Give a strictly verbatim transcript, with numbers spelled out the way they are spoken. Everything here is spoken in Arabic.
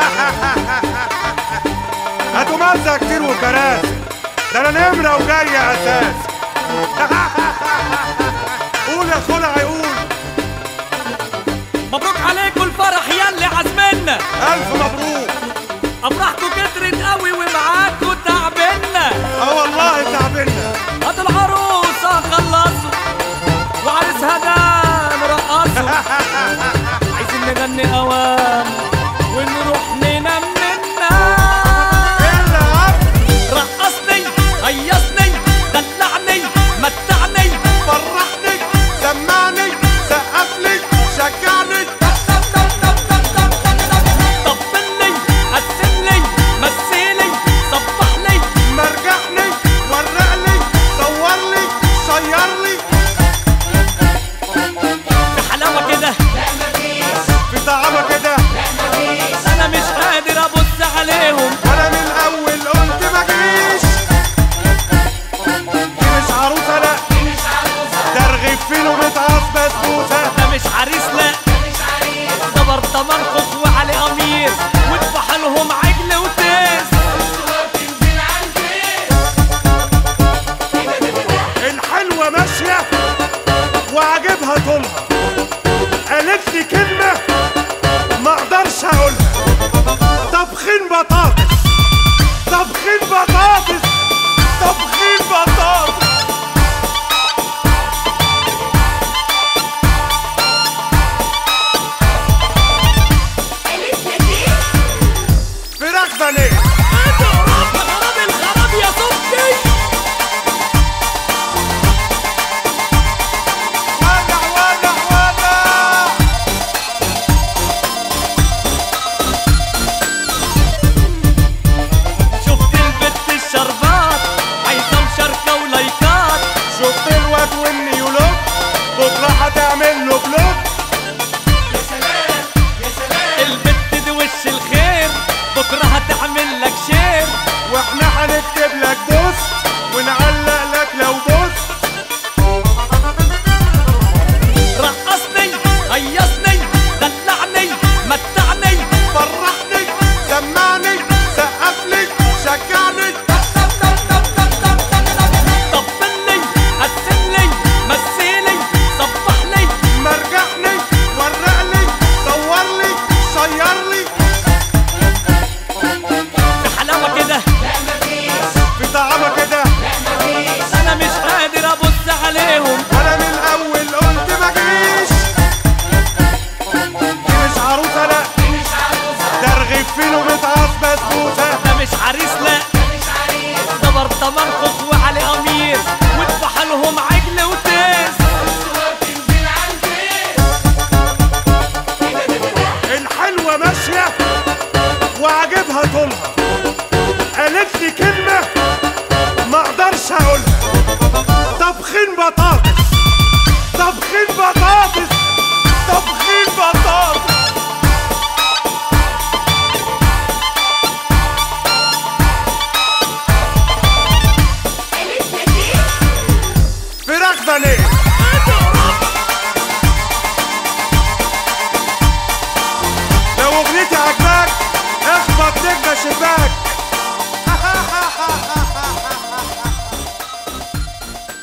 هاتوا مزة كتير وكراسي، ده انا نمرة وجاي اساس. قول يا خلعي قول. مبروك عليكم الفرح ياللي عزمنا، الف مبروك. افراحكم كترت قوي ومعاكم تعبنا. اه والله تعبنا. هاتوا العروسة خلصوا وعريسها ده نرقصوا. عايزين نغني اوام ونروح ننام منا. رقصني هيصني دلعني متعني فرحني سمعني سقفلي شجعني. طبلي قسملي مثلي صبحلي مرجعني ورقلي صورلي شيرلي. في حلاوة كده في طعمة كده انا مش قادر ابص عليهم. انا من الاول قلت مجيش. دي مش عروسة لا، ده رغيفين ومتعص بسبوسة. ده مش عريس لا، ده برطمان خوخ وعلي قميص واتبح لهم عجل وتيس. الحلوة ماشية وعجبها طولها، قالت لي كلمة ما اقدرش اقولها. طبخين بطاطس طبخين بطاطس طبخين بطاطس. فراخ بانيه. خراب خراب الخراب يا صبحي. ولع ولع ولع. شفت البت الشربات عايزة مشاركة ولايكات. شفت الواد والنيولوك بكرة هتعمل له بلوك. البت دي وش الخير بكرة هتعمل لك شير. واحنا هنكتب لك بوست ونعلق لك لو بوست. رقصني هيصني دلعني متعني فرحني سمعني سقفلي شجعني. طبلي قسملي مثلي صبحلي مرجعني ورقلي صورلي شيرلي. في حلاوة كده في طعمة كده انا مش قادر ابص عليهم. انا من الاول قلت مجيش. دي مش عروسة لا، ده رغيفين ومتعص بسبوسة. ده مش عريس لا، ده برطمان خوخ وعلي قميص واتبح لهم عجل وتيس. الحلوة ماشية وعجبها طولها، قالت لي كلمة ما اقدرش اقولها. طبخين بطاطس طبخين بطاطس طبخين بطاطس. فراخ بانيه.